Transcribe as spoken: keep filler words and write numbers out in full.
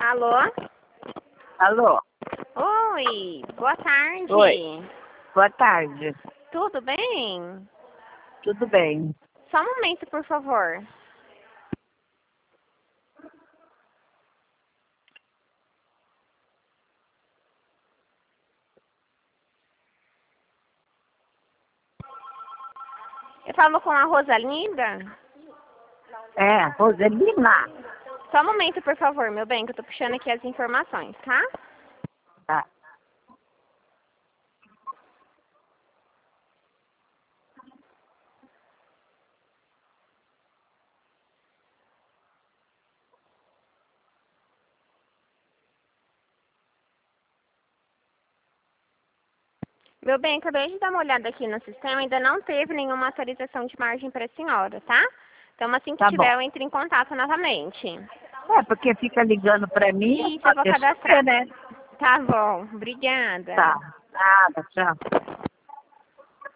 Alô? Alô? Oi, boa tarde. Oi. Boa tarde. Tudo bem? Tudo bem? Só um momento, por favor. Eu falo com a Rosalinda? É, Roselina. Só um momento, por favor, meu bem, que eu tô puxando aqui as informações, tá? Tá. Meu bem, acabei de dar uma olhada aqui no sistema, ainda não teve nenhuma atualização de margem para a senhora, tá? Então, assim que Tá bom. tiver, eu entro em contato novamente. É, porque fica ligando pra mim, Isso, eu pode vou deixar, cadastrar. né? Tá bom, obrigada. Tá. Nada, tchau.